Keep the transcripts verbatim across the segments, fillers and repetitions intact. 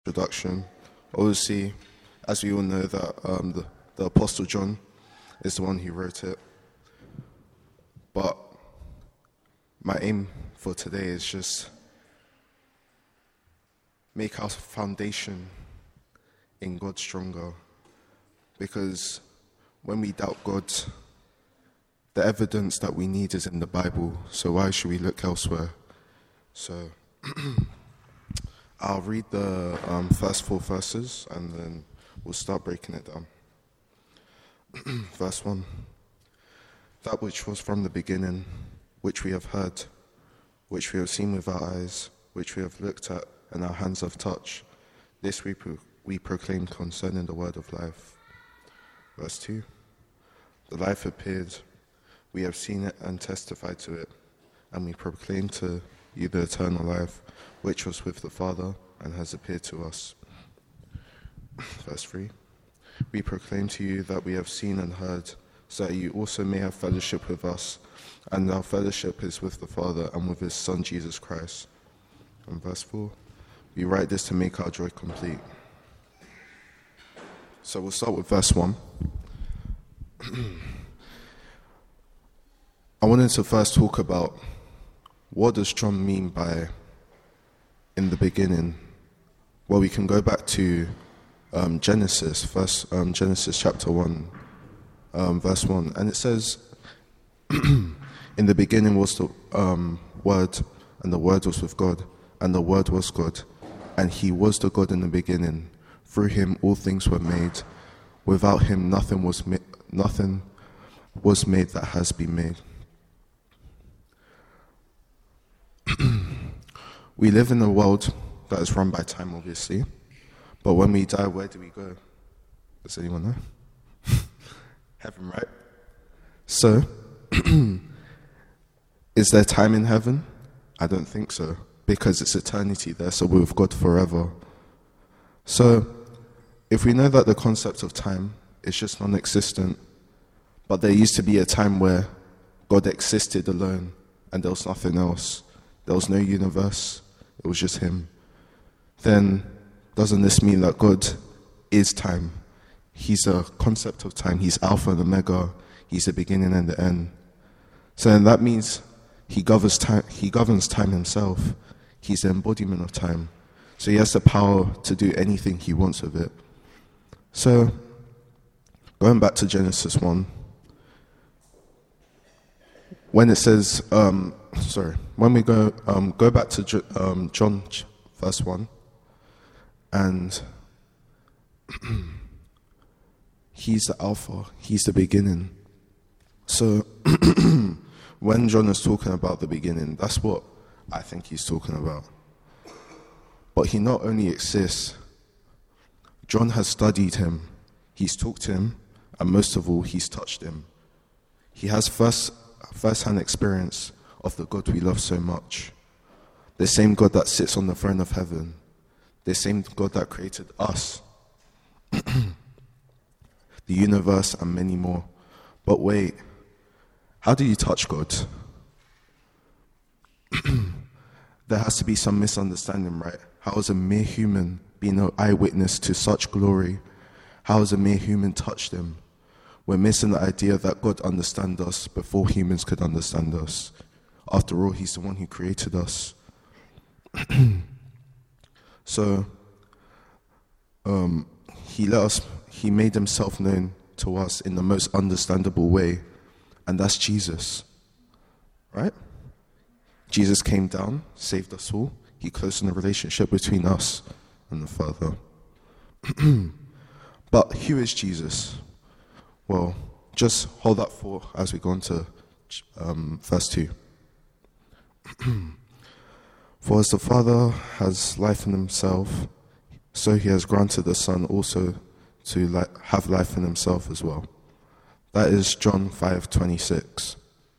Introduction. Obviously, as we all know, that um, the, the Apostle John is the one who wrote it. But my aim for today is just make our foundation in God stronger. Because when we doubt God, the evidence that we need is in the Bible. So why should we look elsewhere? So I'll read the um, first four verses and then we'll start breaking it down. Verse one. That which was from the beginning, which we have heard, which we have seen with our eyes, which we have looked at and our hands have touched, this we, pro- we proclaim concerning the word of life. Verse two. The life appeared, we have seen it and testified to it, and we proclaim to you the eternal life, which was with the Father and has appeared to us. Verse three. We proclaim to you that we have seen and heard, so that you also may have fellowship with us, and our fellowship is with the Father and with his Son Jesus Christ. And verse four. We write this to make our joy complete. So we'll start with verse one. I wanted to first talk about what does John mean by in the beginning. Well, we can go back to um, Genesis, first um, Genesis chapter one, um, verse one, and it says, "In the beginning was the um, Word, and the Word was with God, and the Word was God, and He was the God in the beginning. Through Him all things were made. Without Him nothing was ma- nothing was made that has been made." We live in a world that is run by time, obviously. But when we die, where do we go? Does anyone know? Heaven, right? So, is there time in heaven? I don't think so, because it's eternity there, so we're with God forever. So, if we know that the concept of time is just non-existent, but there used to be a time where God existed alone, and there was nothing else, there was no universe, it was just Him, then doesn't this mean that God is time? He's a concept of time. He's Alpha and Omega. He's the beginning and the end. So then that means He governs time. He governs time Himself. He's the embodiment of time. So He has the power to do anything He wants with it. So going back to Genesis one, when it says, um, sorry, when we go um, go back to um, John verse one, and He's the Alpha, He's the beginning. So when John is talking about the beginning, that's what I think he's talking about. But He not only exists, John has studied Him, he's talked to Him, and most of all, he's touched Him. He has first first-hand experience of the God we love so much. The same God that sits on the throne of heaven. The same God that created us. The universe and many more. But wait, how do you touch God? There has to be some misunderstanding, right? How is a mere human being an eyewitness to such glory? How does a mere human touch Him? We're missing the idea that God understands us before humans could understand us. After all, He's the one who created us. So, um, He let us, He made Himself known to us in the most understandable way, and that's Jesus, right? Jesus came down, saved us all. He closed in the relationship between us and the Father. But who is Jesus? Well, just hold that thought as we go on to um, verse two. For as the Father has life in Himself, so He has granted the Son also to li- have life in Himself as well. That is John five twenty-six.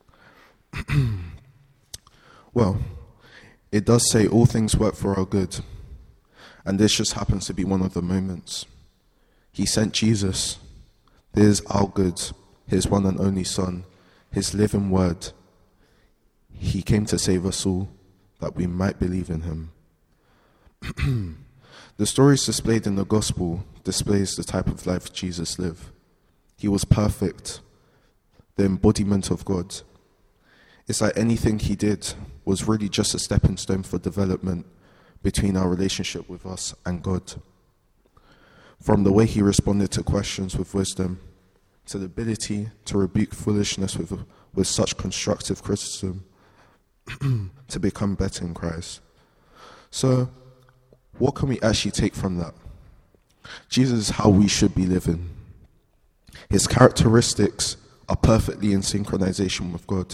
Well, it does say all things work for our good, and this just happens to be one of the moments. He sent Jesus. This is our good, His one and only Son, His living Word. He came to save us all, that we might believe in Him. The stories displayed in the gospel displays the type of life Jesus lived. He was perfect, the embodiment of God. It's like anything he did was really just a stepping stone for development between our relationship with us and God. From the way he responded to questions with wisdom, to the ability to rebuke foolishness with, with such constructive criticism, to become better in Christ. So, what can we actually take from that? Jesus is how we should be living. His characteristics are perfectly in synchronization with God.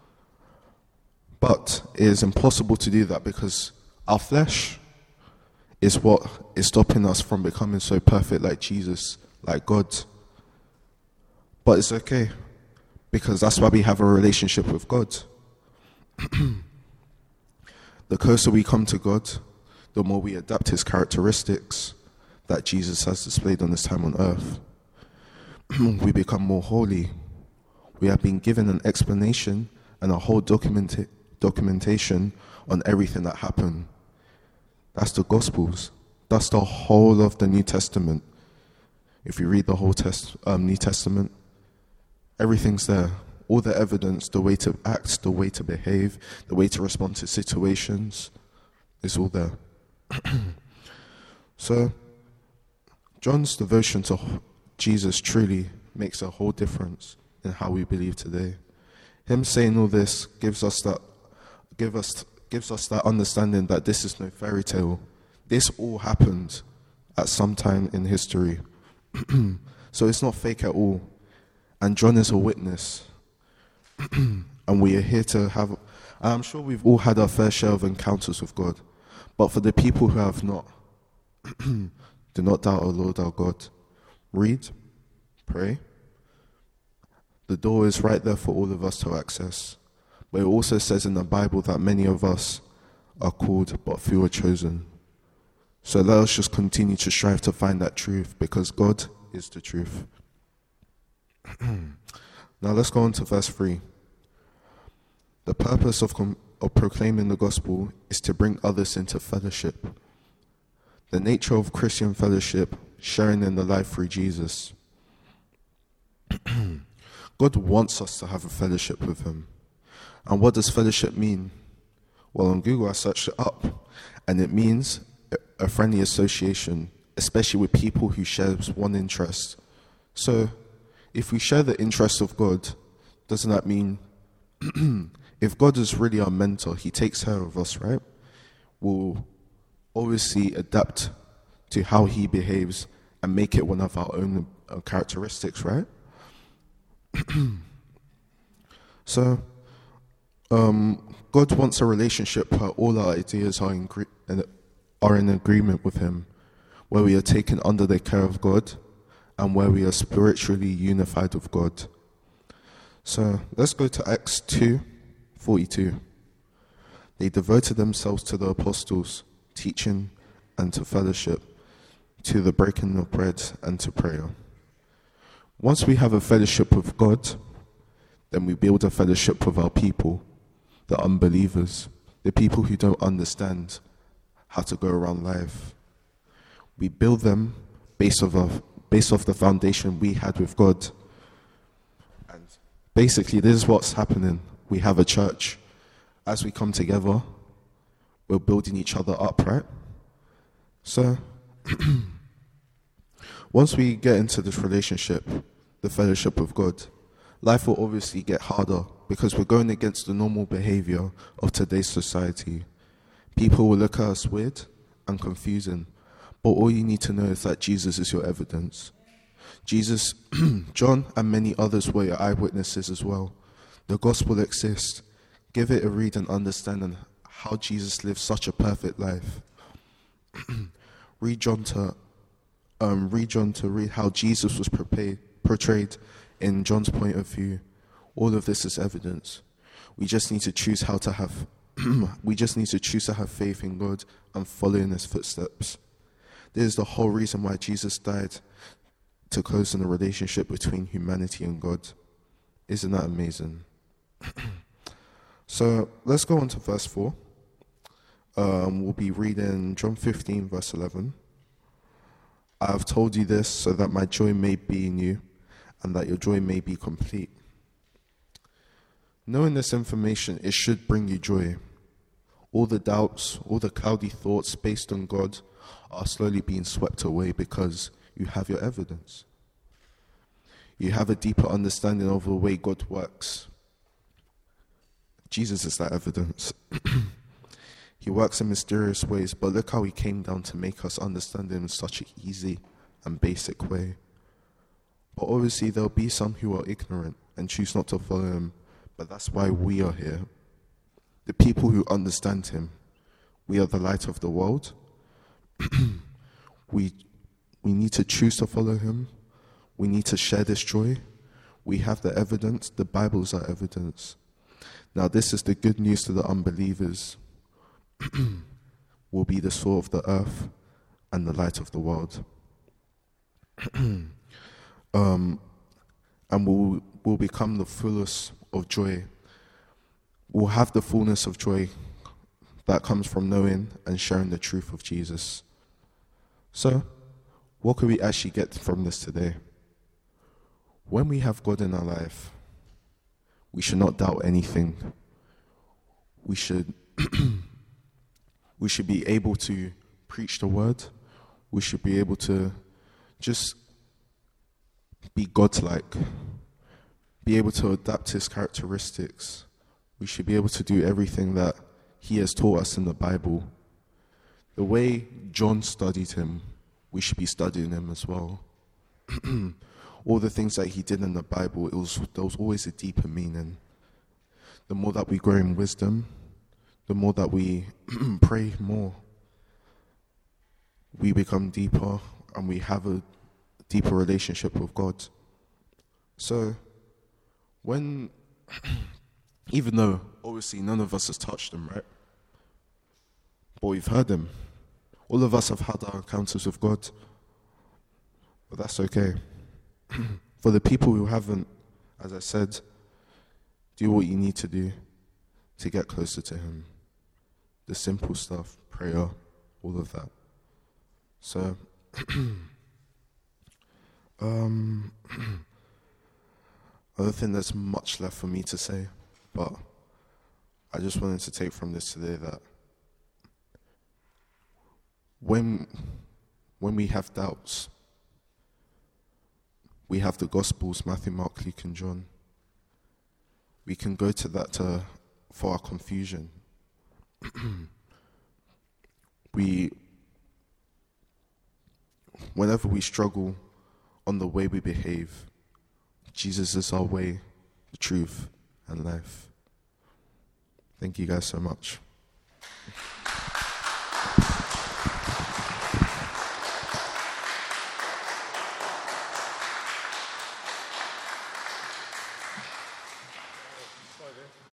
But it is impossible to do that because our flesh is what is stopping us from becoming so perfect like Jesus, like God. But it's okay, because that's why we have a relationship with God. The closer we come to God, the more we adapt his characteristics that Jesus has displayed on his time on earth. We become more holy. We have been given an explanation and a whole document- documentation on everything that happened. That's the Gospels. That's the whole of the New Testament. If you read the whole test, um, New Testament, everything's there. All the evidence, the way to act, the way to behave, the way to respond to situations, is all there. So, John's devotion to Jesus truly makes a whole difference in how we believe today. Him saying all this gives us that, give us, gives us that understanding that this is no fairy tale. This all happened at some time in history. So it's not fake at all. And John is a witness. And we are here to have, I'm sure we've all had our fair share of encounters with God. But for the people who have not, do not doubt our Lord our God. Read, pray. The door is right there for all of us to access. But it also says in the Bible that many of us are called, but few are chosen. So let us just continue to strive to find that truth, because God is the truth. Now let's go on to verse three. The purpose of, com- of proclaiming the gospel is to bring others into fellowship. The nature of Christian fellowship, sharing in the life through Jesus. God wants us to have a fellowship with him. And what does fellowship mean? Well, on Google I searched it up, and it means a friendly association, especially with people who share one interest. So, if we share the interest of God, doesn't that mean if God is really our mentor, he takes care of us, right? We'll obviously adapt to how he behaves and make it one of our own uh, characteristics, right? So, um, God wants a relationship where all our ideas are in, are in agreement with him, where we are taken under the care of God, and where we are spiritually unified with God. So let's go to Acts two forty-two. They devoted themselves to the apostles, teaching and to fellowship, to the breaking of bread and to prayer. Once we have a fellowship with God, then we build a fellowship with our people, the unbelievers, the people who don't understand how to go around life. We build them based off of based off the foundation we had with God. And basically, this is what's happening. We have a church. As we come together, we're building each other up, right? So, once we get into this relationship, the fellowship with God, life will obviously get harder because we're going against the normal behavior of today's society. People will look at us weird and confusing. But all you need to know is that Jesus is your evidence. Jesus, John, and many others were your eyewitnesses as well. The gospel exists. Give it a read and understand on how Jesus lived such a perfect life. read John to um, read John to read how Jesus was prepared, portrayed in John's point of view. All of this is evidence. We just need to choose how to have. we just need to choose to have faith in God and follow in his footsteps. This is the whole reason why Jesus died, to close in a relationship between humanity and God. Isn't that amazing? So let's go on to verse four. Um, we'll be reading John fifteen, verse eleven. I have told you this so that my joy may be in you and that your joy may be complete. Knowing this information, it should bring you joy. All the doubts, all the cloudy thoughts based on God are slowly being swept away because you have your evidence. You have a deeper understanding of the way God works. Jesus is that evidence. He works in mysterious ways, but look how he came down to make us understand him in such an easy and basic way. But obviously there'll be some who are ignorant and choose not to follow him, but that's why we are here. The people who understand him. We are the light of the world. we we need to choose to follow him. We need to share this joy. We have the evidence. The Bible's our evidence. Now this is the good news to the unbelievers. Will be the salt of the earth and the light of the world. um, and will will become the fullest of joy. We'll have the fullness of joy that comes from knowing and sharing the truth of Jesus. So, what can we actually get from this today? When we have God in our life, we should not doubt anything. We should we should be able to preach the word. We should be able to just be God-like, be able to adapt his characteristics. We should be able to do everything that he has taught us in the Bible. The way John studied him, we should be studying him as well. All the things that he did in the Bible, it was there was always a deeper meaning. The more that we grow in wisdom, the more that we pray more, we become deeper and we have a deeper relationship with God. So, when, even though obviously none of us has touched him, right? But we've heard him. All of us have had our encounters with God. But that's okay. For the people who haven't, as I said, do what you need to do to get closer to him. The simple stuff, prayer, all of that. So, um, I don't think there's much left for me to say, but I just wanted to take from this today that when when we have doubts, we have the Gospels, Matthew, Mark, Luke, and John. We can go to that to, for our confusion. we, whenever we struggle on the way we behave, Jesus is our way, the truth, and life. Thank you guys so much.